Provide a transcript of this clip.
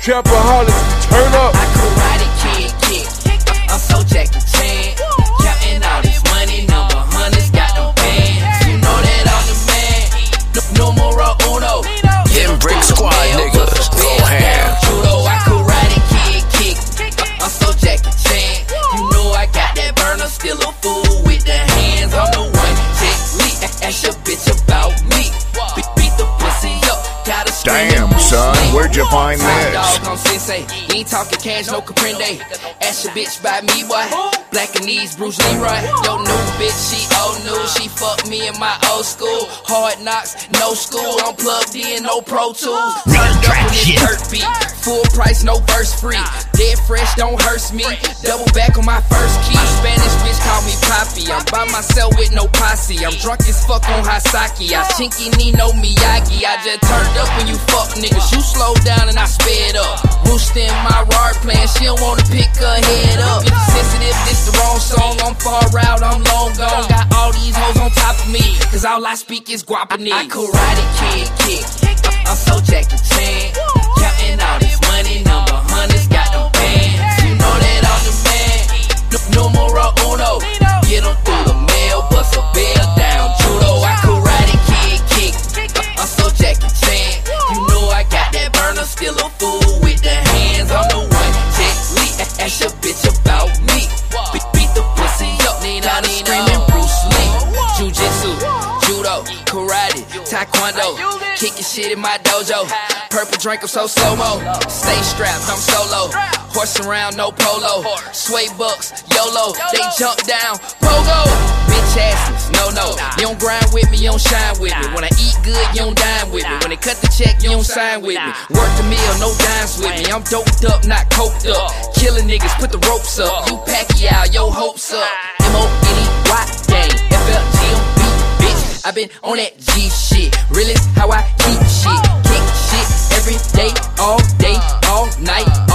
Capaholics, turn up. I Karate Kid kick. I'm so Jackie Chan. Counting all this money, number hundreds, got them bands. You know that I'm the man. Numero uno. Them Brick Squad niggas, go ham. Judo, I Karate Kid kick. I'm so Jackie Chan. You know I got that burner, still a fool with the hands. I'm the one chick leak. Ask your bitch about me. Beat the pussy up. Damn, son, where'd you find this? Dog on Sensei, he ain't talking cash, no comprende. Ask your bitch by me, boy. Black and knees, Bruce Leroy. Yo, new bitch, she old new. She fucked me in my old school. Hard knocks, no school. I'm plugged in, no Pro Tools. Turned up in this dirt beat. Full price, no verse free. Dead fresh, don't hurt me. Double back on my first key. Spanish bitch call me Poppy. I'm by myself with no posse. I'm drunk as fuck on Hasaki. I Shinky Nino Miyagi. I just turned up when you fuck niggas. You slow down and I sped up. Rooster in my rod playing. She don't wanna pick her head up. If you sensitive, this the wrong song. I'm far out, I'm long gone. Got all these hoes on top of me. Cause all I speak is guapanese. I Karate Kid kick. I'm so Jackie Chan. Counting all this money, number hundreds, got them bands. You know that I'm the man. Numero uno. Get them through the mail, bust a bell down. Judo, I Karate Kid kick. I'm so Jackie Chan. You know I got that burner, still a fool with the hands. I'm the one chick leak. Ask your bitch about me. Beat the pussy up, Nina screaming Bruce Lee. Jiu-jitsu, judo, karate, taekwondo. Kicking shit in my dojo. Purple drink, I'm so slow-mo. Stay strapped, I'm solo. Horse around, no polo. Sway bucks, YOLO. They jump down, pogo. Bitch asses, no. You don't grind with me, you don't shine with me. When I eat good, you don't dine with me. When they cut the check, you don't sign with me. Work the meal, no dimes with me. I'm doped up, not coked up. Killing niggas, put the ropes up. You Pacquiao, your hopes up. M-O-N-E-Y gang, F-L-G-M-B, bitch. I been on that G shit. Realest how I keep shit. Kick shit every day, all night.